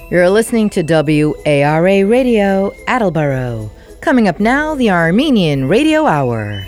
You're listening to WARA Radio, Attleboro. Coming up now, the Armenian Radio Hour.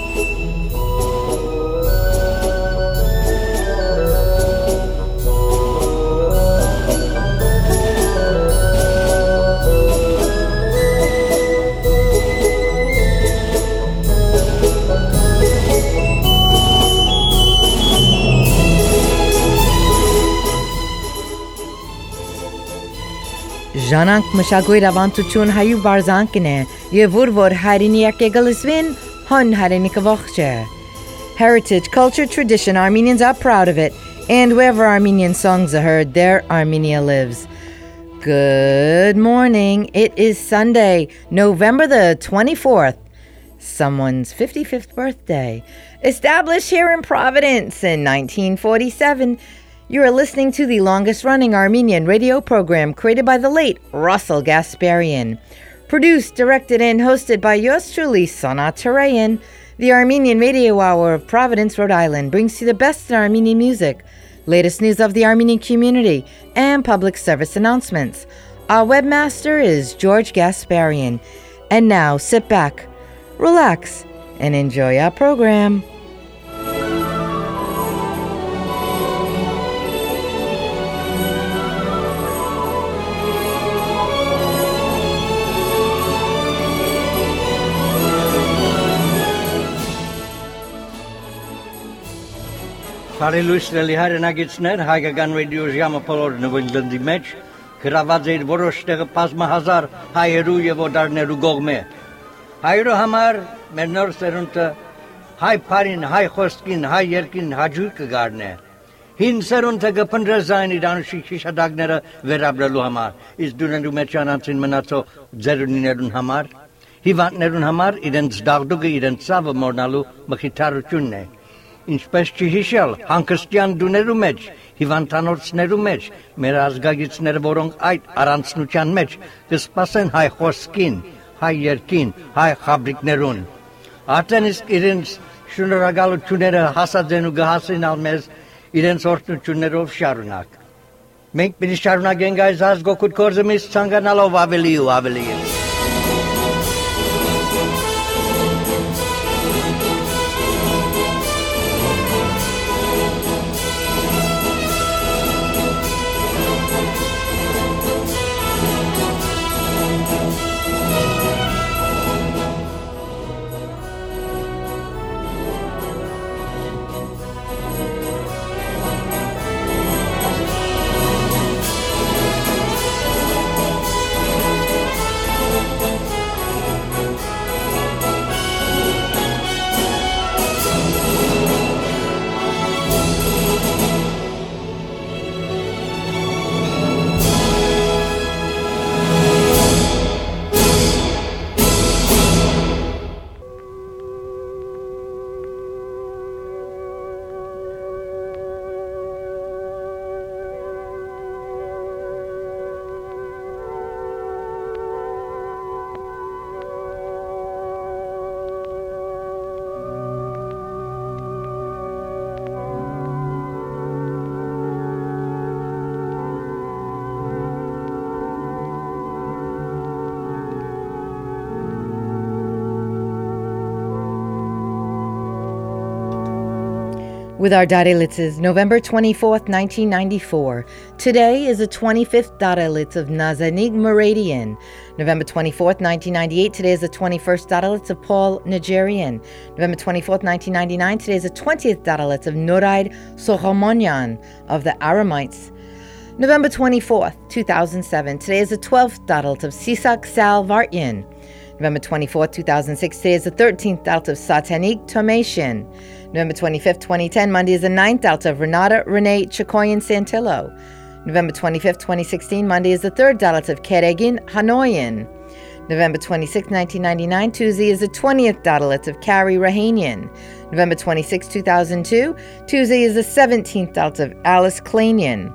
Ժանանք մշակույթ ավանդություն հայու բարձանքն է եւ որ հայրենի եկեղեցին հոն հայրենիքը ողջ է. Heritage, culture, tradition, Armenians are proud of it, and wherever Armenian songs are heard, there Armenia lives. Good morning. It is Sunday, November the 24th, someone's 55th birthday. Established here in Providence in 1947, you are listening to the longest-running Armenian radio program created by the late Russell Gasparian. Produced, directed, and hosted by yours truly, Sanat Tarayan, the Armenian Radio Hour of Providence, Rhode Island brings you the best in Armenian music, latest news of the Armenian community, and public service announcements. Our webmaster is George Gasparian. And now, sit back, relax, and enjoy our program. Բարելույս հայրենագիցներ, հայկական ռադիո ժամը բոլոր նվիրնդի մեջ գրաված էր որոշ տեղը բազմահազար հայերու եւ օտարներու կողմէ։ Հայերու համար մեր նոր սերունդը հայ բարին, հայ խոսքին, հայ երկին հաջող կգարնե։ Հին սերունդը կփնտրեզային իր անշիկ շիշադակները վերաբերելու համար, իսկ դուներու մեջ անցին մնացող ձերունիներուն համար, հիվանդներուն համար իրենց դաղդուկը իրենց ցավը մորնալու մխիթարությունն է։ Ինչպես չհիշել հանգստյան դուներու մեջ, հիվանդանոցներու մեջ, մեր ազգագիցները, որոնք այդ առանցնության մեջ կսպասեն հայ խոսքին, հայ երկին, հայ խաբրիկներուն։ Արդեն իսկ իրենց շնորհակալությունները հասած են ու կհասնեն մեզ իրենց օրհնություններով շարունակ։ Մենք պիտի շարունակենք այս ազգօգուտ գործը մեզ ցանկանալով ավելի ու ավելի։ With our Darelitzes, November 24th, 1994. Today is the 25th Darelitz of Nazanig Muradian. November 24th, 1998. Today is the 21st Darelitz of Paul Nigerian. November 24th, 1999. Today is the 20th Darelitz of Noraid Sohomonyan of the Aramites. November 24th, 2007. Today is the 12th Darelitz of Sisak Salvartian. November 24th, 2006. Today is the 13th Dalt of Satanik Tomation. November 25th, 2010. Monday is the 9th Dalt of Renata Renee Chikoyan Santillo. November 25th, 2016. Monday is the 3rd Dalt of Keregin Hanoyan. November 26th, 1999. Tuesday is the 20th Dalt of Carrie Rahanian. November 26th, 2002. Tuesday is the 17th Dalt of Alice Klanian.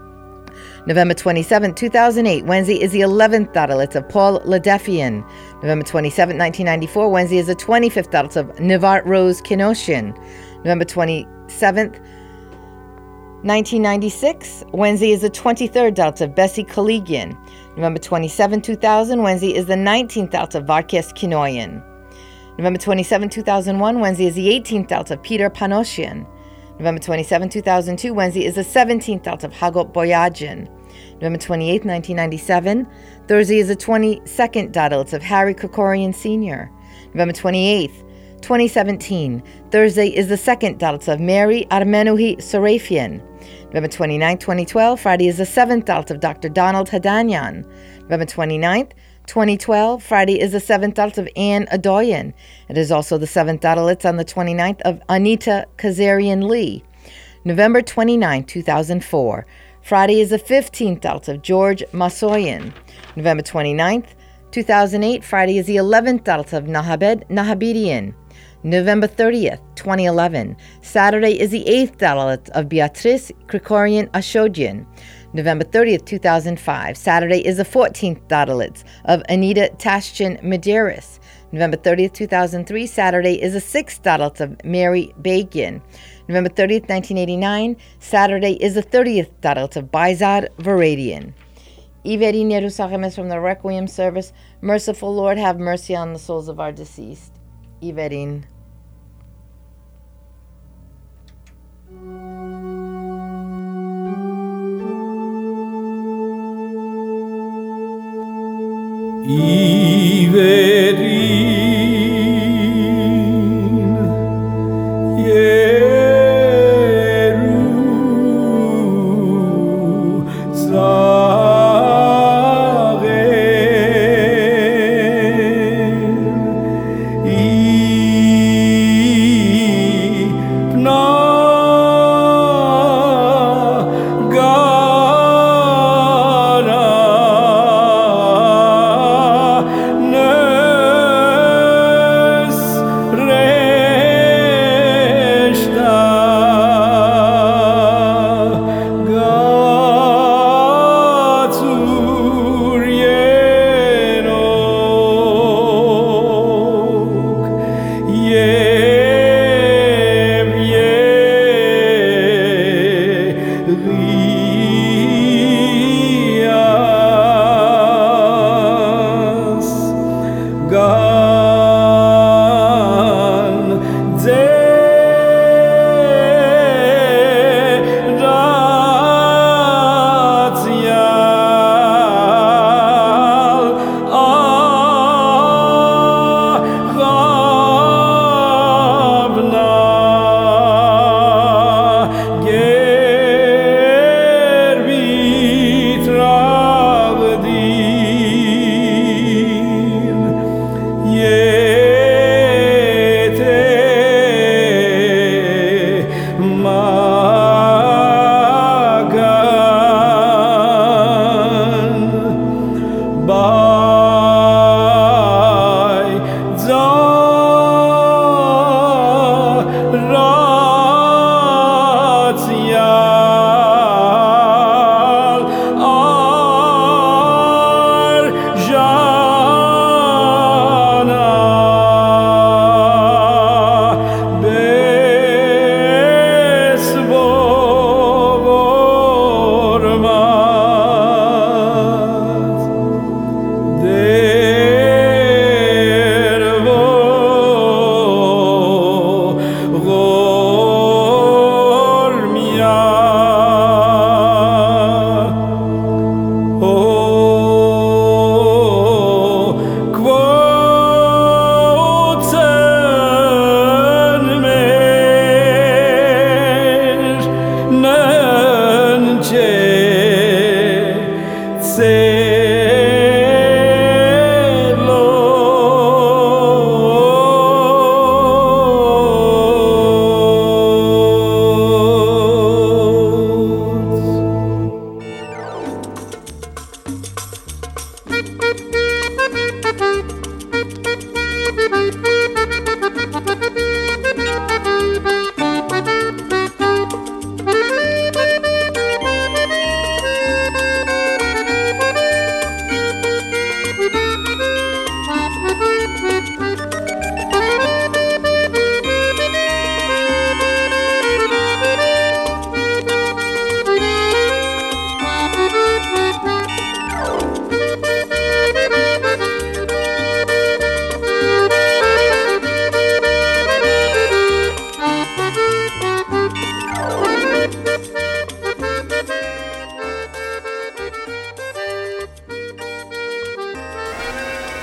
November 27, 2008, Wednesday is the 11th Dalit of Paul Ladefian. November 27, 1994, Wednesday is the 25th Dalit of Nivart Rose Kinoshin. November 27th, 1996, Wednesday is the 23rd Dalets of Bessie Koligian. November 27, 2000, Wednesday is the 19th Dalet of Varkes Kinoyan. November 27, 2001, Wednesday is the 18th Dalet of Peter Panoshian. November 27, 2002, Wednesday is the 17th Dalet of Hagot Boyadjian. November 28, 1997, Thursday is the 22nd Dalet of Harry Krikorian Sr. November 28th, 2017, Thursday is the 2nd Dalet of Mary Armenuhi Serafian. November 29, 2012, Friday is the 7th Dalet of Dr. Donald Hadanyan. November 29th, 2012, Friday is the 7th Dalet of Anne Adoyan. It is also the 7th Dalet on the 29th of Anita Kazarian Lee. November 29, 2004, Friday is the 15th Dalet of George Masoyan. November 29th, 2008, Friday is the 11th Dalet of Nahabed Nahabidian. November 30th, 2011, Saturday is the 8th Dalet of Beatrice Krikorian Ashodian. November 30th, 2005, Saturday is the 14th Dalet of Anita Tashchin Medeiros. November 30th, 2003, Saturday is the 6th Dalet of Mary Bagian. November 30th, 1989, Saturday is the 30th Dalet of Baizad Varadian. Iverin Yerusachem is from the Requiem service. Merciful Lord, have mercy on the souls of our deceased. Iverin.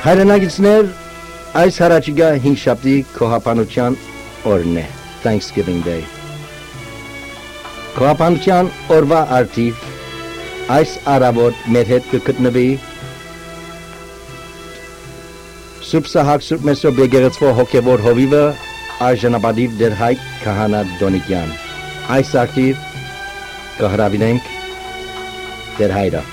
Հայրենագիտներ, այս հարաճիգա 5 շաբթի Քոհապանության օրն է, Thanksgiving Day։ Քոհապանության օրվա արդիվ այս առավոտ մեր հետ կգտնվի Սուրբ Սահակ Սուրբ Մեսրոպ եկեղեցվո հոգևոր հովիվը Արժանապատիվ Դերհայր Քահանա Դոնիկյան։ Այս արդիվ կհրավիրենք Դերհայրը։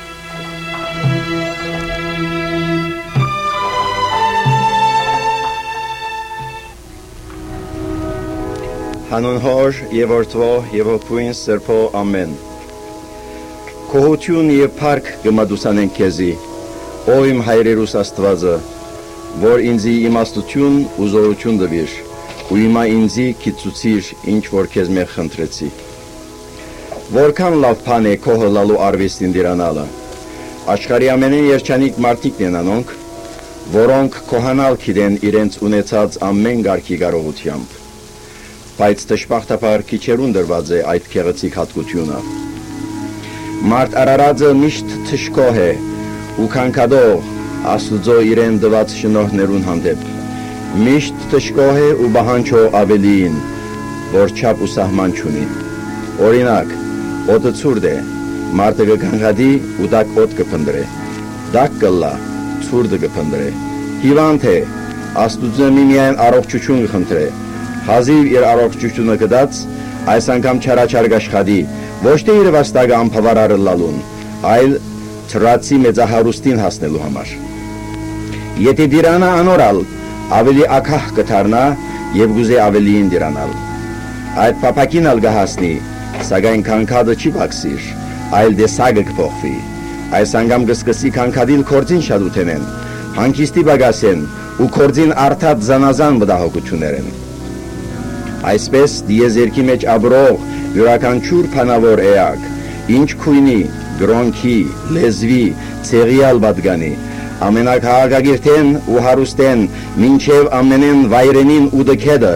Հանուն հոր և որդվո և հոգույն սրբո ամեն։ Կողություն և պարկ գմադուսանենք քեզի, ով իմ հայրերուս Աստվածը, որ ինձի իմաստություն ու զորություն տվիր, ու հիմա ինձի գիտացուցիր, ինչ որ քեզ մեղ խնդրեցի։ Որքան լավ բան է քոհը լալու արվեստին դիրանալը։ Աշխարհի ամենին երջանիկ մարդիկ են անոնք, որոնք քոհանալ գիտեն իրենց ունեցած ամեն գարքի կարողությամբ։ Բայց դժբախտաբար քիչերուն դրված է այդ գեղեցիկ հատկությունը։ Մարդ արարածը միշտ թշկող է ու քանքադող Աստուծո իրեն տված շնորհներուն հանդեպ։ Միշտ թշկող է ու բահանջող ավելիին, որ չափ ու սահման չունի։ Օրինակ, օդը ցուրտ է, մարդը կքանքադի ու դակ օդ կփնտրե։ Դակ կլա, ցուրտը կփնտրե։ Հիվանդ է, Աստուծո միայն առողջություն կխնդրե։ Հազիվ իր առողջությունը գտած, այս անգամ չարաչար կաշխատի, ոչ թե իր վաստակը անբավարար լալուն, այլ ծրացի մեծահարուստին հասնելու համար։ Եթե դիրանա անորալ, ավելի ակահ կդառնա եւ գուզե ավելիին դիրանալ։ Այդ փափակին ալ կհասնի, սակայն քանքադը չի բացիր, այլ դեսագը կփոխվի։ Այս անգամ կսկսի քանքադիլ կորձին շատ ուտենեն, հանգիստի բագասեն ու կորձին արդած զանազան վտահողություններեն։ Այսպես դիեզերքի մեջ ապրող յուրաքանչյուր փանավոր էակ, ինչ քույնի, գրոնքի, լեզվի, ցեղիալ պատգանի, ամենակահաղագիրտեն ու հարուստեն, մինչև ամենեն վայրենին ու դքեդը,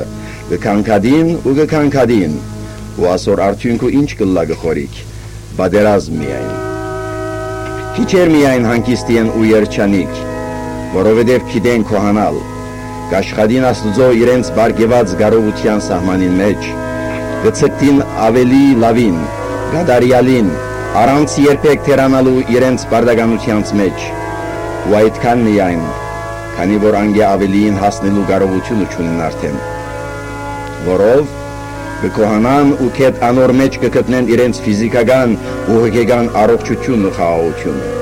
կքանքադին, ու ասոր արդյունքու ինչ կլա գխորիք, բادرազմ միայն։ Քիչեր միայն հանգիստի են ու երջանիկ, որովհետև գիտեն քոհանալ, կաշխատին Աստուծո իրենց բարգեված կարողության սահմանին մեջ, կցկտին ավելի լավին, գադարյալին, առանց երբեք թերանալու իրենց բարդականությանց մեջ, ու այդքան միայն, քանի որ անգե ավելիին հասնելու կարողությունը չունեն արդեն, որով կքոհանան ու կետ անոր մեջ կգտնեն իրենց ֆիզիկական ու հոգեկան առողջությունն ու խաղաղությունը։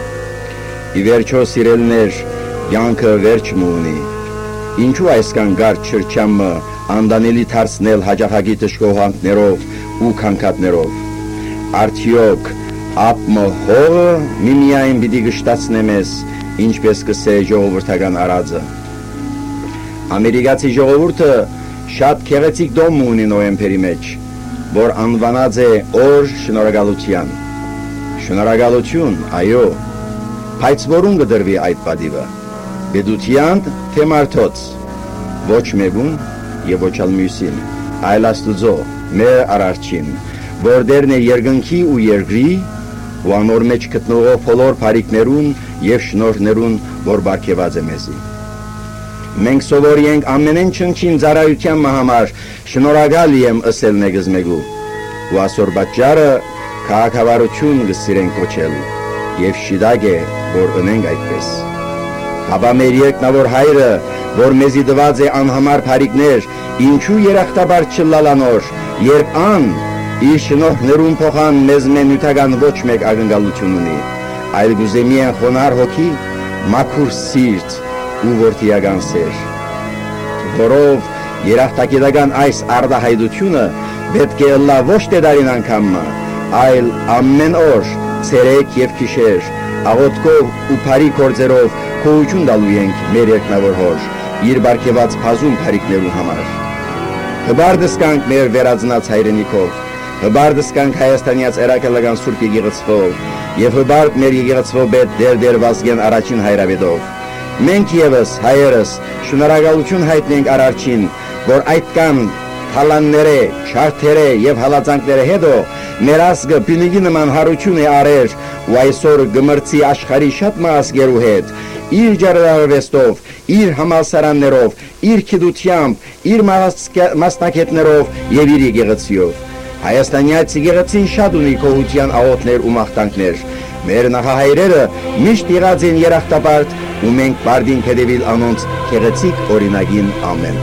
Ի վերջո սիրելներ, կյանքը վերջ մունի։ Ինչու այսքան գարտ չրչամը անդանելի դարձնել հաջախակի դժգոհանքներով ու քանքատներով։ Արդյոք ապմը հողը միմիայն պիտի գշտացնե մեզ, ինչպես կսե ժողովրդական արածը։ Ամերիկացի ժողովուրդը շատ գեղեցիկ դոմ ունի նոյեմբերի մեջ, որ անվանած է օր շնորհակալության։ Շնորհակալություն, այո, բայց որուն կդրվի այդ պատիվը։ Բեդության թե մարդոց, ոչ մեկուն և ոչ ալ մյուսին, այլ Աստուծո, մեր արարչին, որ դերն է երկնքի ու երկրի, ու անոր մեջ գտնվող բոլոր բարիքներուն և շնորհներուն, որ բարգեված է մեզի։ Մենք սովորի ենք ամենեն չնչին ծառայության համար շնորհակալ եմ ըսել նեգզմեգու, ու ասոր պատճառը քաղաքավարություն կսիրենք կոչել, և շիդակ է, որ ընենք այդպես։ Հապա մեր երկնավոր հայրը, որ մեզի տված է անհամար բարիքներ, ինչու երախտաբար չլալանոր, երբ ան իր շնորհներուն փոխան մեզ նյութական ոչ մեկ ակնկալություն ունի, այլ գուզե միայն խոնարհ հոգի, մաքուր սիրտ ու որդիական սեր, որով երախտագիտական այս արդահայտությունը պետք է լա ոչ թե դարին անգամը, այլ ամեն օր, ցերեկ և գիշեր, աղոթքով ու բարի գործերով քոյություն տալու ենք մեր երկնավոր հոր, իր բարգեված բազում բարիքներուն համար։ Հբարդս կանք մեր վերածնած հայրենիքով, հբարդս կանք Հայաստանյաց երակալական Սուրբ եկեղեցվով, և հբարդ մեր եկեղեցվով պետ դեր Վազգեն առաջին հայրավետով։ Մենք ևս հայերս շնորհակալություն հայտնենք արարչին, որ այդքան թալանները, չարթերը և հալածանքները հետո մեր ազգը բնիկի նման հարություն է արեր ու այսօր գմրցի աշխարհի շատ մասգերու հետ իր ջարդարվեստով, իր համալսարաններով, իր գիտությամբ, իր մասնակետներով եւ իր եկեղեցիով։ Հայաստանյաց եկեղեցին շատ ունի գոհության աղոթներ ու մաղթանքներ։ Մեր նախահայրերը միշտ եղած են երախտապարտ ու մենք բարդին հետևիլ անոնց գեղեցիկ օրինագին ամեն։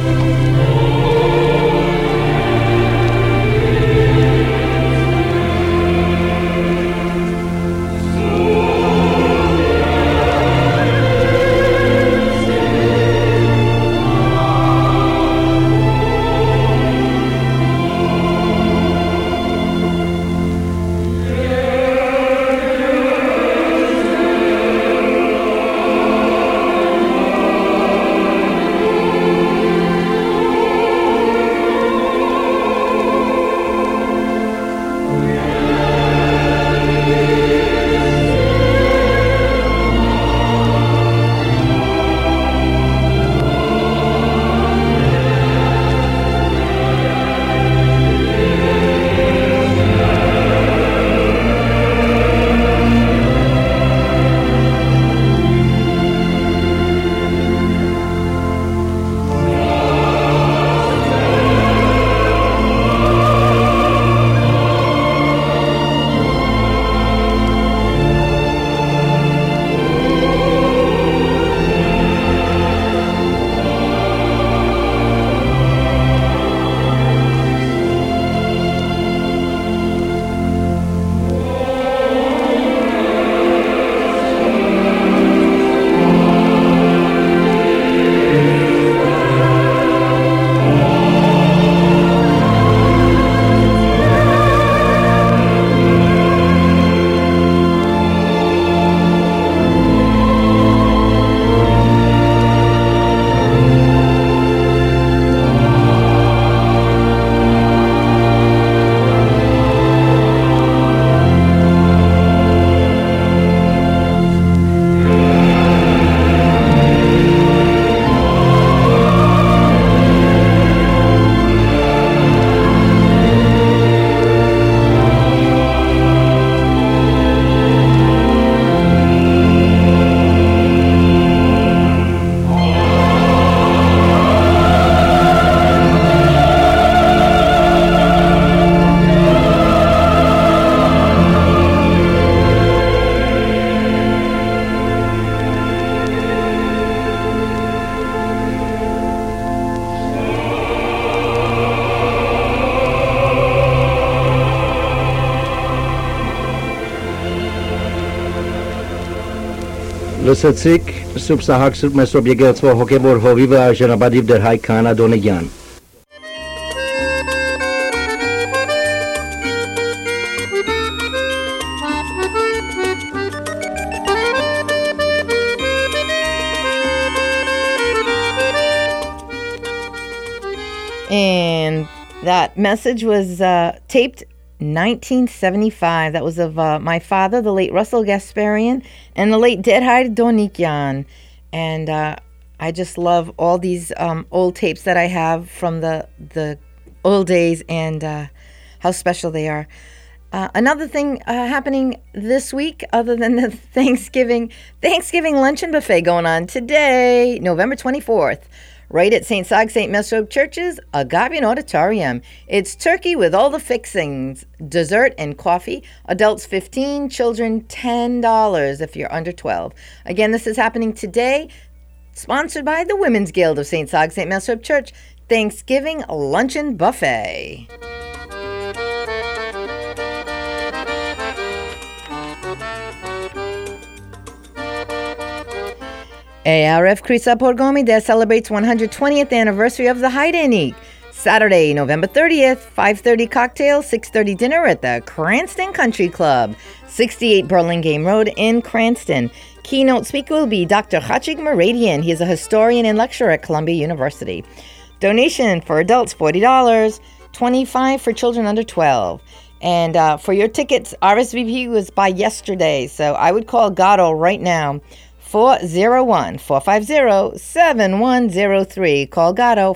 Լսեցիք Սուրբ Սահակ Սուրբ Մեսրոպ եկեղեցու հոգևոր հովիվը Ժանաբադիվ դեր Հայ Քահանա Դոնեգյան։ And that message was taped 1975. That was of my father, the late Russell Gasparian, and the late Derhard Donikian. And I just love all these old tapes that I have from the old days and how special they are. Another thing happening this week, other than the Thanksgiving luncheon buffet going on today, November 24th. Right at St. Sag St. Mesrop Church's Agapian Auditorium. It's turkey with all the fixings, dessert and coffee. Adults $15, children $10 if you're under 12. Again, this is happening today, sponsored by the Women's Guild of St. Sag St. Mesrop Church Thanksgiving Luncheon Buffet. ARF Krisa Porgomi Day celebrates 120th anniversary of the Heidenik. Saturday, November 30th, 5:30 cocktail, 6:30 dinner at the Cranston Country Club, 68 Burlingame Road in Cranston. Keynote speaker will be Dr. Chachik Meradian. He is a historian and lecturer at Columbia University. Donation for adults, $40, $25 for children under 12. And for your tickets, RSVP was by yesterday, so I would call Gatto right now. 401-450-7103. Call Gatto,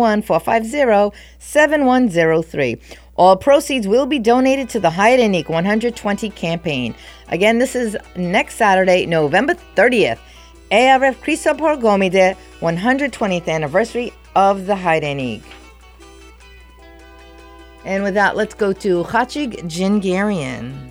401-450-7103. All proceeds will be donated to the Heidenik 120 campaign. Again, this is next Saturday, November 30th. Erev Krisa Pargomide, 120th anniversary of the Heidenig. And with that, let's go to Chachig Jingarian.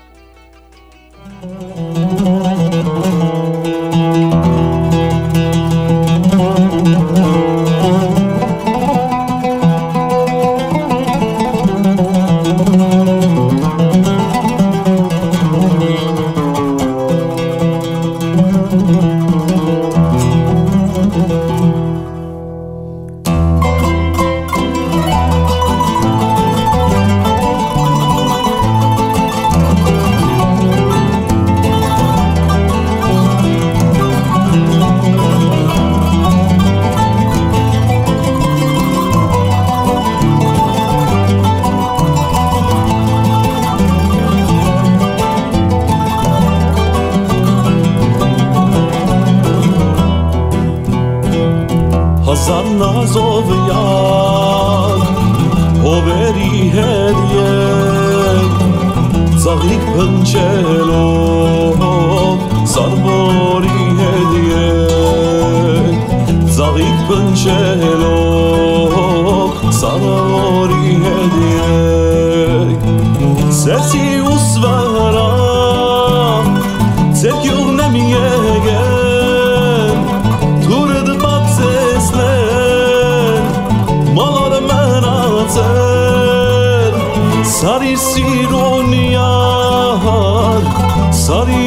Nazov yad Hoveri hediyek Zagik pençelo Sarvori hediyek Zagik pençelo Sarvori hediyek Sesi usvaram Zekyug nemiyegen Tured bak seslen Malar menazer Sari siruniyar Sari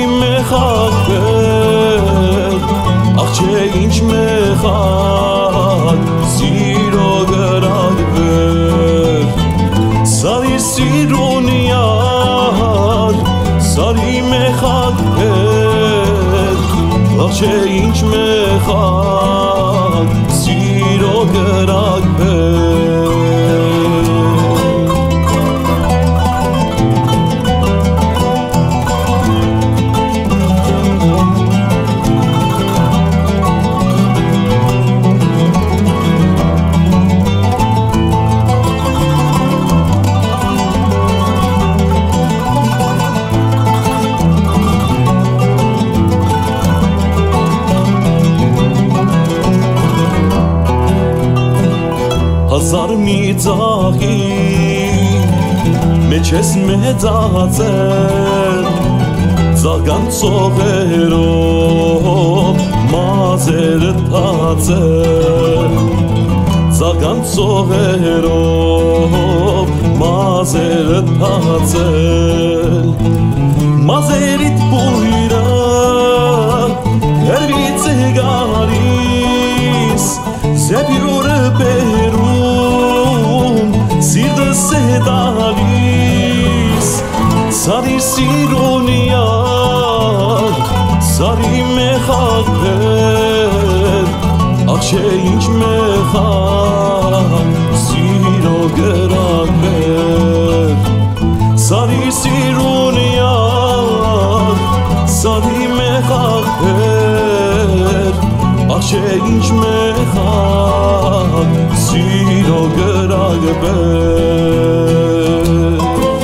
mechakber Akçe inç mechak Ziro geragber Sari siruniyar Sari mechakber Akçe inç mechak Ziro geragber Hazar mitzahi Meçes medzazer Zagan tzogerov Mazeret tatzer Zagan tzogerov Mazeret tatzer Mazerit buyra Ervitze garis Zepyure perum Sirde sedalis Sari siruniyar Sari mechakber Akşe inç mechak Ziro gerakber Sari siruniyar Sari mechakber Akşe inç mechak Ziro gerakber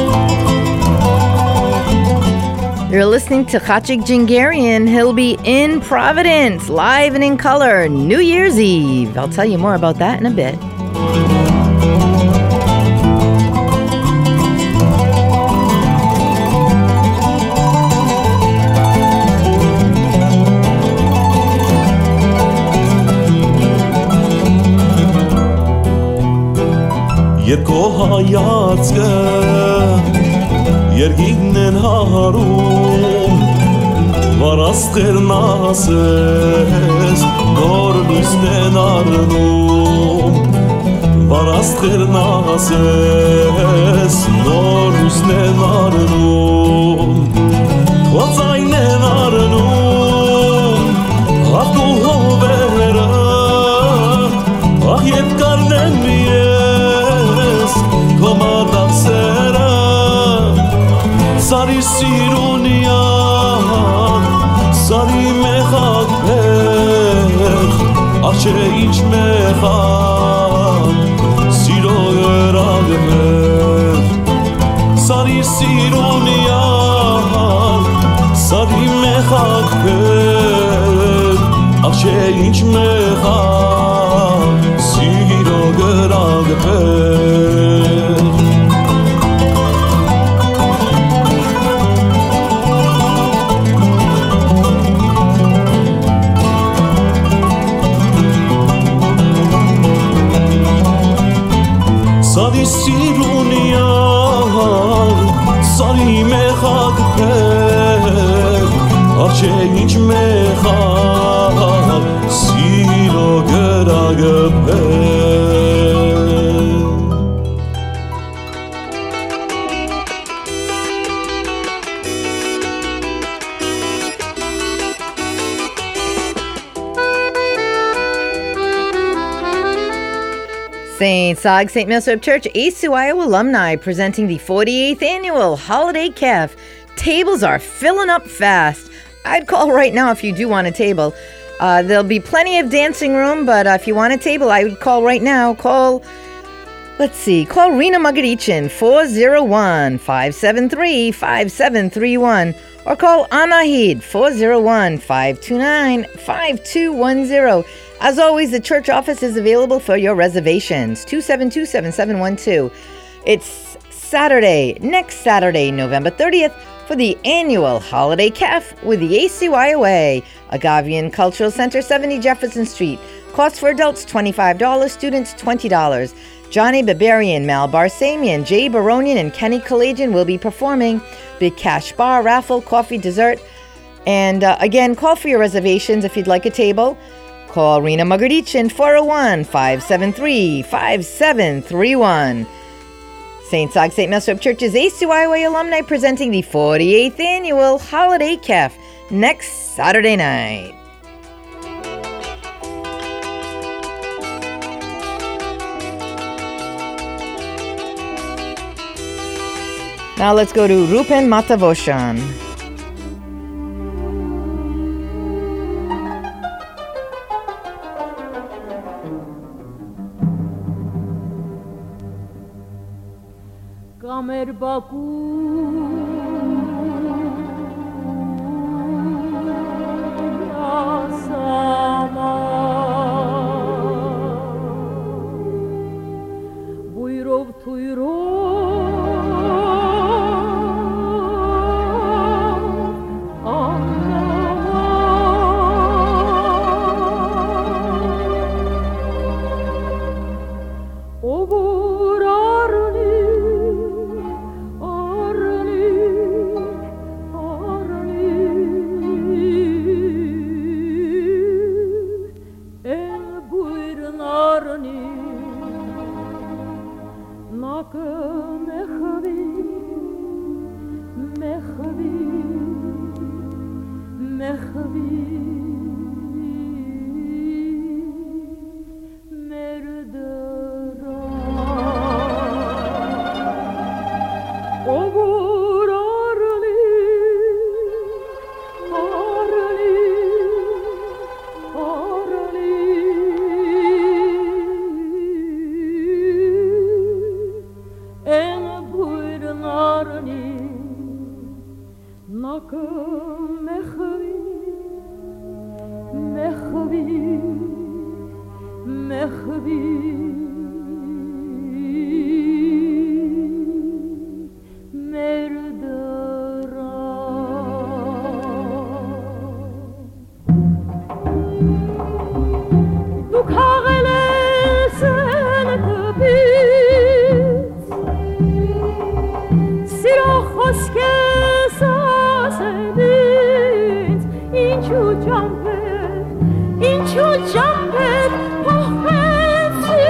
You're listening to Chachik Jingarian. He'll be in Providence, live and in color, New Year's Eve. I'll tell you more about that in a bit. Yerkohayatzke Yergignen harum Varastır nases Nor üstten arnum Varastır nases Nor üstten arnum Kozaynen arnum Haftu hovera Ah yet karnen mies Komadak sera Sari siruniyar Sari mechakber Akşe inç mechak Ziro geragber Sari siruniyar Sari mechakber Աչե ինչ մեխան Սիրո գրագբեր Սադի սիրունիան Սարի մեխագբեր Աչե ինչ մեխան Սիրո գրագբեր St. Sog St. Milsop Church ACYO alumni presenting the 48th annual Holiday Calf. Tables are filling up fast. I'd call right now if you do want a table. There'll be plenty of dancing room, but if you want a table, I would call right now. Call Rena Magarichin, 401-573-5731, or call Anahid, 401-529-5210. As always, the church office is available for your reservations, 272-7712. It's next Saturday, November 30th, for the annual Holiday Calf with the ACYOA, Agavian Cultural Center, 70 Jefferson Street. Cost for adults, $25, students, $20. Johnny Barbarian, Mal Barsamian, Jay Baronian, and Kenny Kalajian will be performing. Big cash bar, raffle, coffee, dessert. And again, call for your reservations if you'd like a table. Call Rena Magarichin, 401-573-5731. St. Sog St. Milsop Church's ACYOA alumni presenting the 48th annual Holiday Calf next Saturday night. Now let's go to Rupen Matavoshan. Kamer Baku Asama Buyrov Into jumpet, oh, fancy.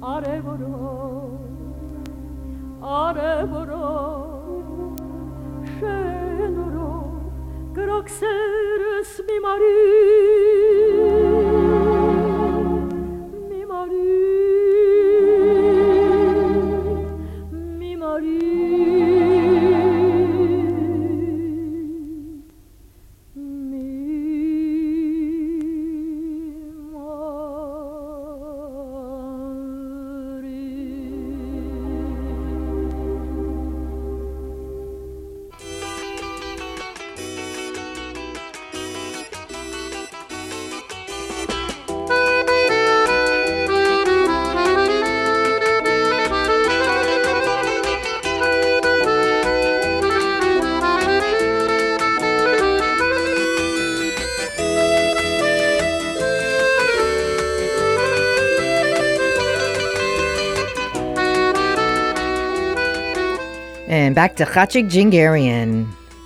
And back to Chachik Jingarian.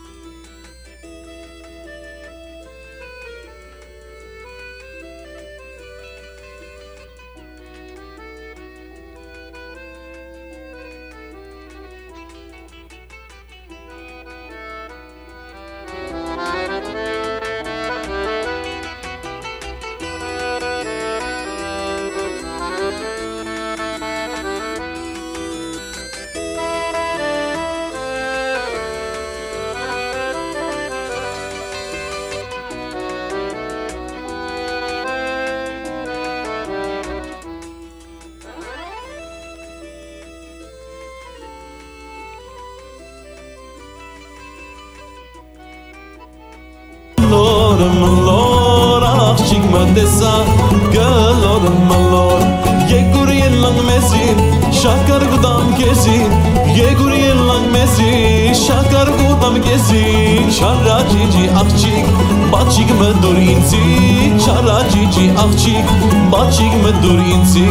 Malor, achig madesa, galor malor. Yegurien lang mezin, shakar gudam gezin. Yegurien lang mezin, shakar gudam gezin. Shara cici achig, bachig medur inzi. Shara cici achig, bachig medur inzi.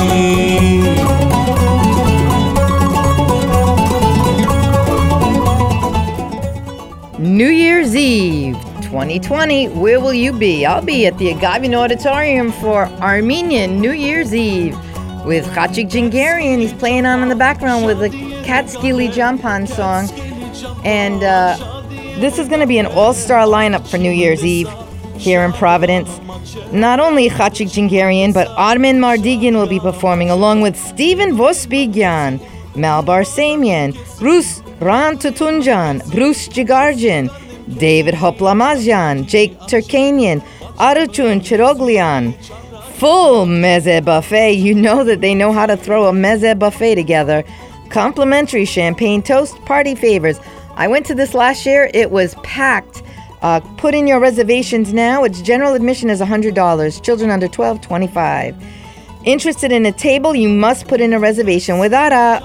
New Year's Eve 2020, where will you be? I'll be at the Agavian Auditorium for Armenian New Year's Eve with Chachik Jingarian. He's playing on in the background with the Catskilly Jampan song. And this is going to be an all-star lineup for New Year's Eve here in Providence. Not only Chachik Jingarian, but Armen Mardigian will be performing along with Stephen Vospigyan, Mal Barsamian, Rus Ran Tutunjan, Bruce Jigarjan, David Hoplamazyan, Jake Turkanian, Aruchun Chiroglian. Full meze buffet. You know that they know how to throw a meze buffet together. Complimentary champagne toast, party favors. I went to this last year. It was packed. Put in your reservations now. Its general admission is $100. Children under 12, $25. Interested in a table? You must put in a reservation with Ara,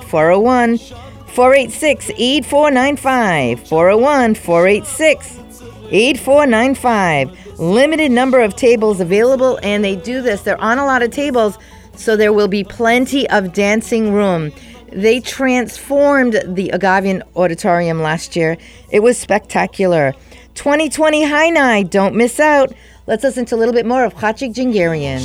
401-486-8495. 401-486-8495. Limited number of tables available, and they do this. They're on a lot of tables, so there will be plenty of dancing room. They transformed the Agavian Auditorium last year. It was spectacular. 2020 High Night, don't miss out. Let's listen to a little bit more of Chachik Jingarian.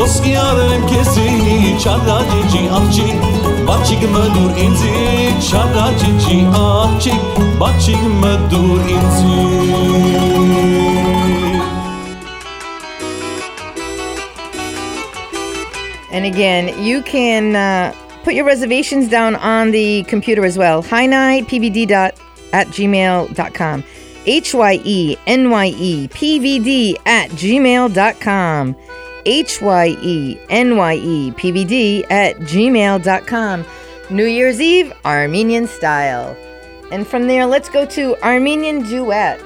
ոսկի արեմ քեզի չարաջիջի աղջիկ բաչիկ մդուր ինձի չարաջիջի աղջիկ բաչիկ մդուր ինձի And again, you can put your reservations down on the computer as well. HyenyPVD@gmail.com. HyenyPVD@gmail.com. HyenyPVD@gmail.com. New Year's Eve, Armenian style. And from there, let's go to Armenian duets.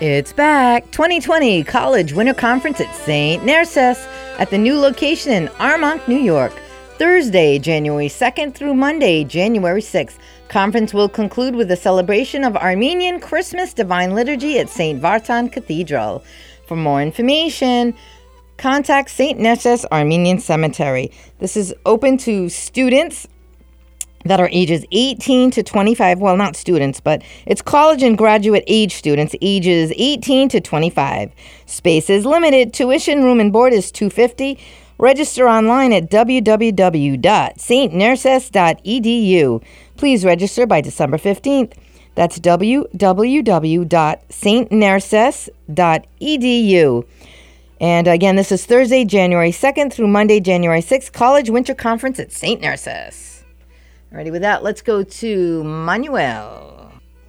It's back. 2020 College Winter Conference at St. Narcisse at the new location in Armonk, New York. Thursday, January 2nd through Monday, January 6th. Conference will conclude with a celebration of Armenian Christmas Divine Liturgy at St. Vartan Cathedral. For more information, contact St. Narcisse Armenian Cemetery. This is open to students that are ages 18 to 25. Well, not students, but it's college and graduate age students, ages 18 to 25. Space is limited. Tuition, room, and board is $250. Register online at www.stnarcisse.edu. Please register by December 15th. That's www.stnarcisse.edu. And again, this is Thursday, January 2nd through Monday, January 6th, College Winter Conference at St. Narcisse. Ready with that? Let's go to Manuel.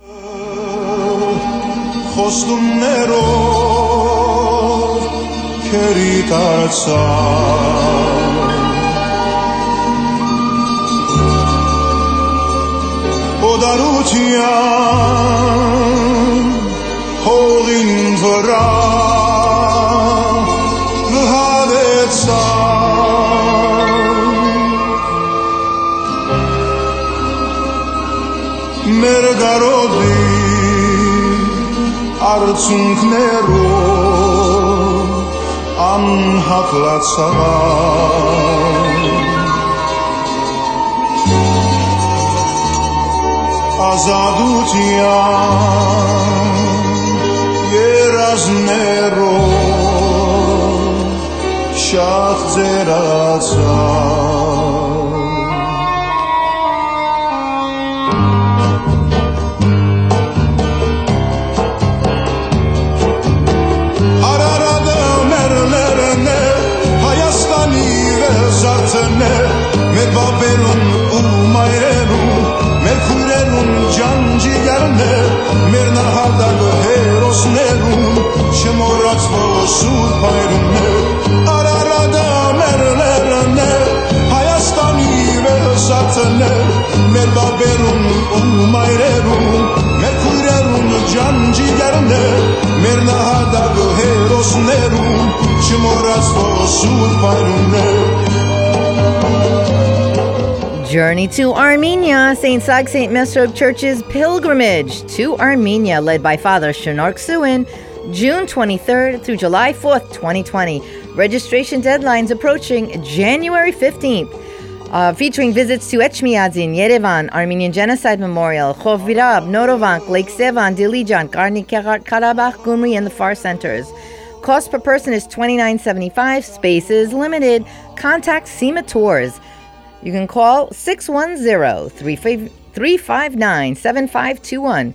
Mergarodi arցունքներով անհատլացան ազատության երազներով շատ ձերացան մեր բաբերուն ու մայրերուն մեր քույրերուն ջանջիգարն է մեր նահատակը հերոսներուն չմոռացվող սուրբ հայրուն է Արարատը մերներն է Հայաստանի վերսացն է մեր բաբերուն ու մայրերուն մեր քույրերուն ջանջիգարն է մեր նահատակը հերոսներուն չմոռացվող սուրբ հայրուն է Journey to Armenia, St. Sag St. Mesrog Church's pilgrimage to Armenia, led by Father Shenark Suin, June 23rd through July 4th, 2020. Registration deadlines approaching January 15th. Featuring visits to Echmiadzin, Yerevan, Armenian Genocide Memorial, Khov Virab, Norovank, Lake Sevan, Dilijan, Karni Karabakh, Gumri, and the FAR centers. Cost per person is $29.75. Space is limited. Contact SEMA Tours. You can call 610-359-7521.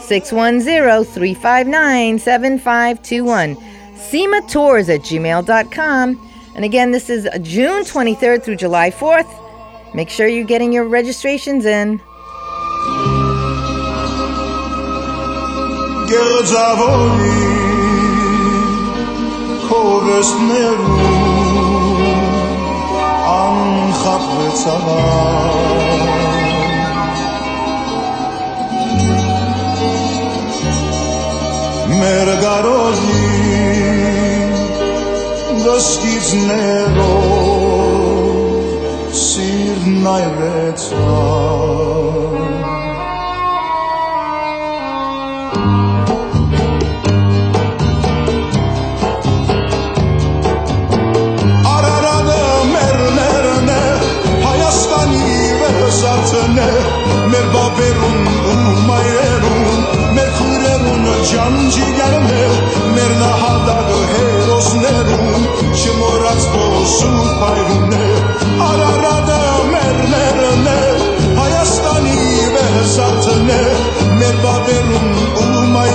610-359-7521. SEMA Tours at gmail.com. And again, this is June 23rd through July 4th. Make sure you're getting your registrations in. Mergarozi Doskiznerov Sirn ayretsan Մեր բաբերուն ու մայրերուն մեր քույրերուն ջանջիգարն է մեր նահատակը հերոսներուն չմոռացվող սուրբ հայրուն է Արարատը մերներն է Հայաստանի վերսացն է մեր բաբերուն ու մայրերուն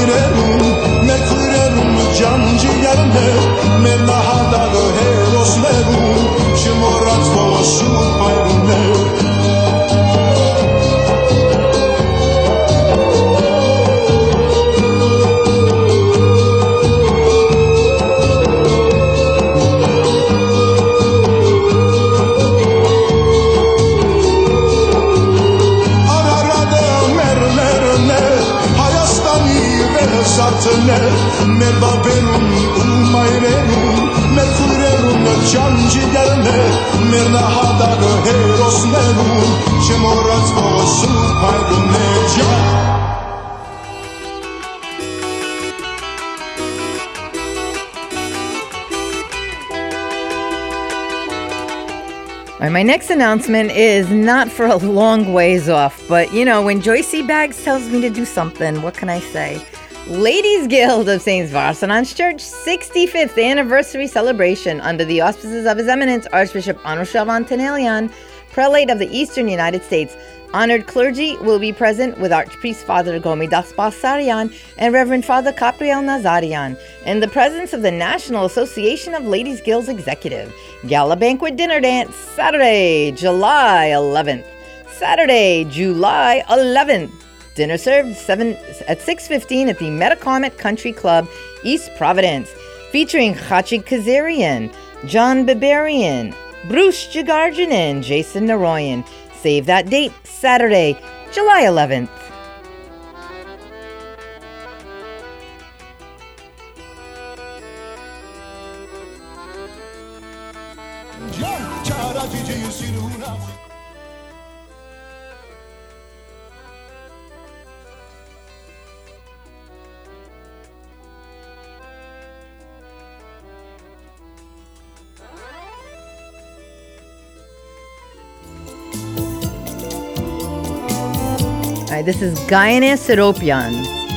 հարցներ մեր բաբերուն ու մայրերուն մեր քույրերուն ջանջիգերներ մեր նահատակը հերոսներուն չմոռացվող սուրբ հայրուններ All right, my next announcement is not for a long ways off, but you know, when Joycey Baggs tells me to do something, what can I say? Ladies Guild of St. Varsanan's Church 65th anniversary celebration under the auspices of His Eminence Archbishop Anushavan Tenelian, Prelate of the Eastern United States. Honored clergy will be present with Archpriest Father Gomidas Basarian and Reverend Father Capriel Nazarian in the presence of the National Association of Ladies Guilds Executive. Gala Banquet Dinner Dance, Saturday, July 11th. Saturday, July 11th. Dinner served at 6:15 at the Metacomet Country Club, East Providence, featuring Chachik Kazarian, John Biberian, Bruce Jagarjanin, Jason Naroyan. Save that date, Saturday, July 11th. All right, this is Gayane Seropian.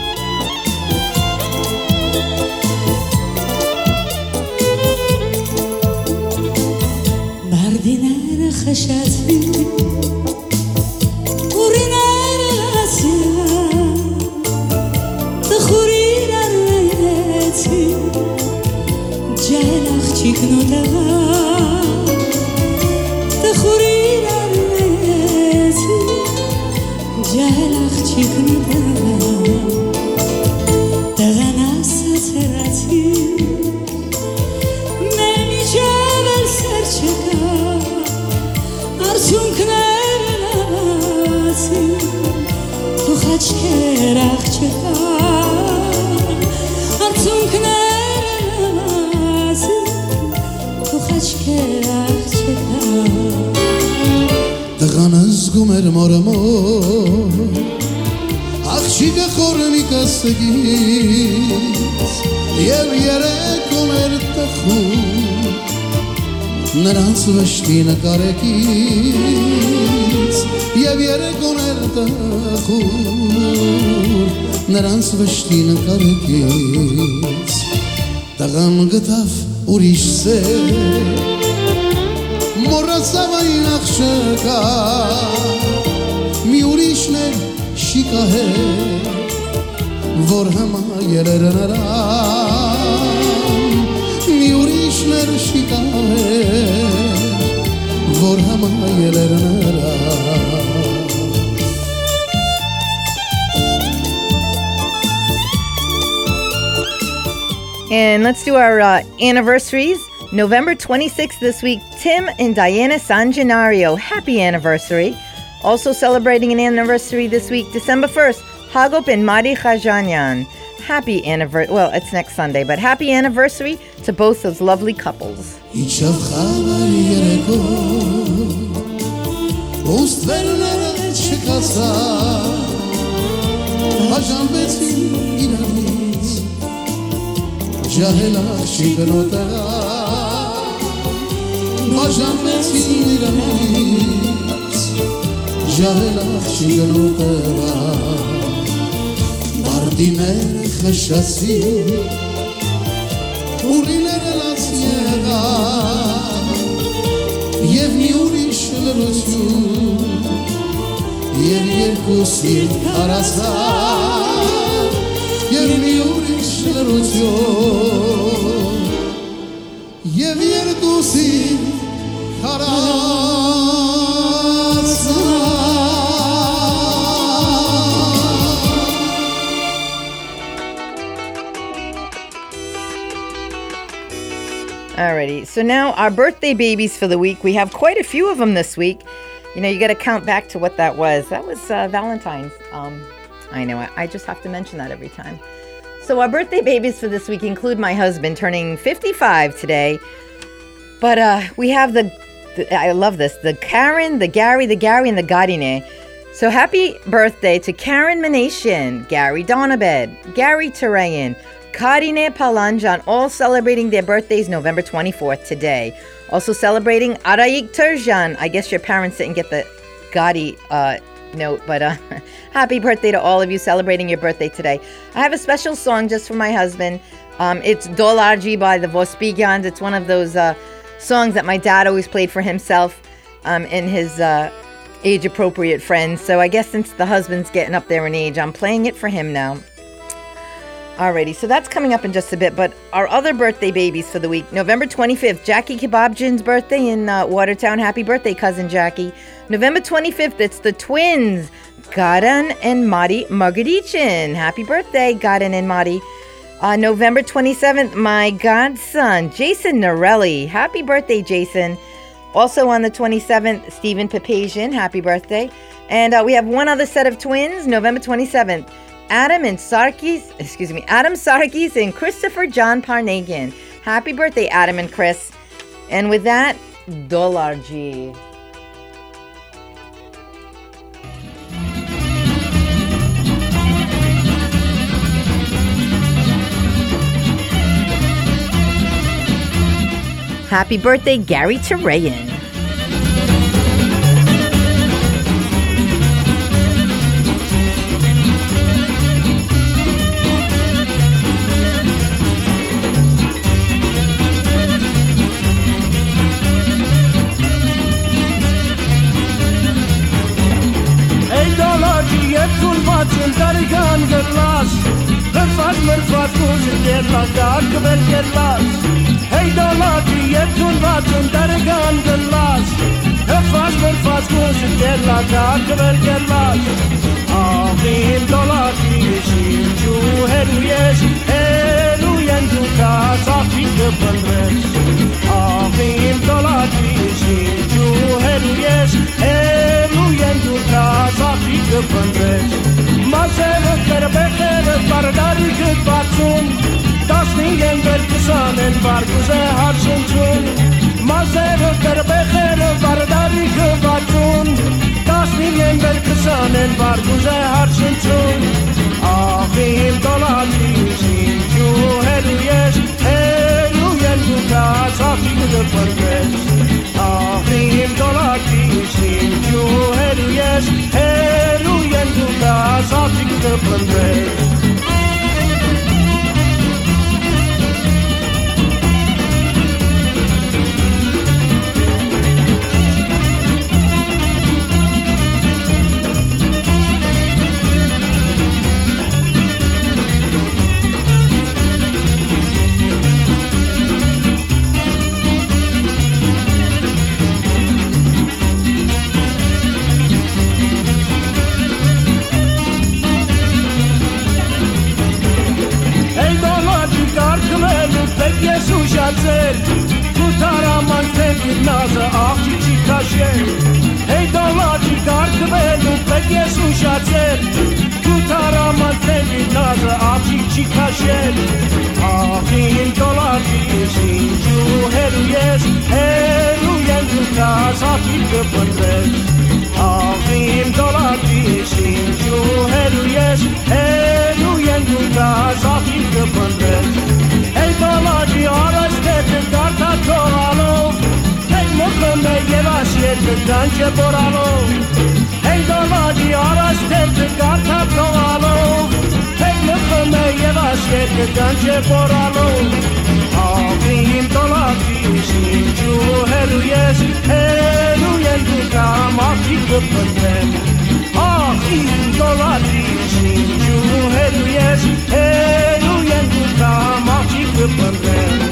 Mardiner khashati uriner lasia tkhuri rareti jalakh chiknota tkhuri جهلخ چیکنده دغناس تراتی نمیشه بر سر چکا ارچون کنر نباتی تو خچ کرخ چکا ارچون کنر نباتی تو خچ کرخ چکا دغناس گمر مرمو Աղջիկը խորնի կստգից և երեք օներ տխում նրանց վշտի նկարեկից և երեք օներ տխում նրանց վշտի նկարեկից տղան գտավ ուրիշ սեր մոռացավ այն աղջկա մի ուրիշն էր شکایت ورهم یلرنرام میوریش نر شکایت ورهم یلرنرام And let's do our anniversaries. November 26th this week, Tim and Diana Sangenario. Happy anniversary. Also celebrating an anniversary this week, December 1st, Hagop and Mari Khajanyan. Happy anniversary. Well, it's next Sunday, but happy anniversary to both those lovely couples. جهلخ شگنوترا بردینر خشاسی اولینر لاسیگا یه میوریش لروچو یه کوسید کاراسا یه میوریش لروچو یه کوسید کاراسا Alrighty, so now our birthday babies for the week. We have quite a few of them this week. You know, you got to count back to what that was. That was Valentine's. I know, I just have to mention that every time. So our birthday babies for this week include my husband turning 55 today. But we have I love this, the Karen, the Gary, and the Garine. So happy birthday to Karen Manation, Gary Donabed, Gary Terayan, Karine Palanjan, all celebrating their birthdays November 24th today. Also celebrating Arayik Terjan. I guess your parents didn't get the Gadi note, but happy birthday to all of you celebrating your birthday today. I have a special song just for my husband. It's Dolarji by the Vospigans. It's one of those songs that my dad always played for himself and his age-appropriate friends. So I guess since the husband's getting up there in age, I'm playing it for him now. Alrighty, so that's coming up in just a bit, but our other birthday babies for the week, November 25th, Jackie Kebabjan's birthday in Watertown. Happy birthday, cousin Jackie. November 25th, it's the twins, Garan and Mari Margarichin. Happy birthday, Garan and Mari. November 27th, my godson, Jason Norelli. Happy birthday, Jason. Also on the 27th, Stephen Papazian. Happy birthday. And we have one other set of twins, November 27th. Adam Sarkis and Christopher John Parnagan. Happy birthday, Adam and Chris. And with that, Dolarji. Happy birthday, Gary Terayan. Dargan gerlas, refat merfat kuzin gerlas, dar kebel gerlas. Hey dolati yetun vatun dargan gerlas, refat merfat kuzin gerlas, dar kebel gerlas. Avim dolati shinju heruyes, heruyendu ka safi kebandres. Avim dolati shinju heruyes, heruyendu ka safi kebandres. Mazere kerbekere bardari kut batun, dasningen berkusanen barkuze harsun tun. Mazere kerbekere bardari kut batun, dasningen berkusanen barkuze harsun tun. Avim dolati shinju heruyes, heruyen guta safi kudurpandres. Avim dolati shinju heruyes, heruyen guta safi kudurpandres. Kutaraman tevgid nazı ahçiçi kaşer. Hey dolacı karkıbelu pekyesu şatser. Kutaraman tevgid nazı ahçiçi kaşer. Ahim dolacı sincu heruyes, heruyen duka safi kıpındres. Ahim dolacı sincu heruyes, heruyen duka safi kıpındres. Hey dolacı arastettin karta toralo, hey mutlumda yevasiyettin dance boralo. Hey dolacı arastettin karta toralo, hey mutlumda yevasiyettin dance boralo. Avim dolacı sincu heruyes, heruyen duka mafi kıpındres. Ahim dolacı sincu heruyes, heruyen duka mafi kıpındres.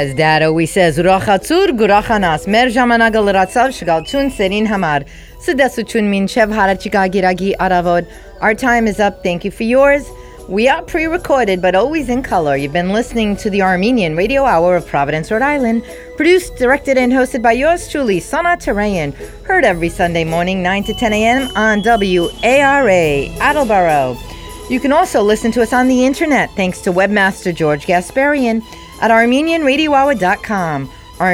As Dad always says, Urachatzur Gurachanas, Mer Jamanagal Ratsav Shigal Chun Serin Hamar, Sudesu Chun Min Chev Harachiga Giragi Aravod. Our time is up. Thank you for yours. We are pre-recorded, but always in color. You've been listening to the Armenian Radio Hour of Providence, Rhode Island, produced, directed, and hosted by yours truly, Sana Terayan, heard every Sunday morning, 9 to 10 a.m. on WARA, Attleboro. You can also listen to us on the internet, thanks to webmaster George Gasparian at ArmenianRadioHour.com,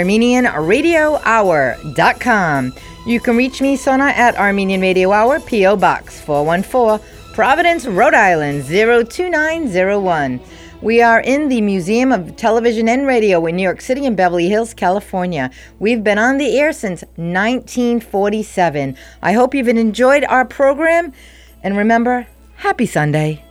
ArmenianRadioHour.com. You can reach me, Sona, at Armenian Radio Hour, P.O. Box 414, Providence, Rhode Island, 02901. We are in the Museum of Television and Radio in New York City and Beverly Hills, California. We've been on the air since 1947. I hope you've enjoyed our program. And remember, happy Sunday.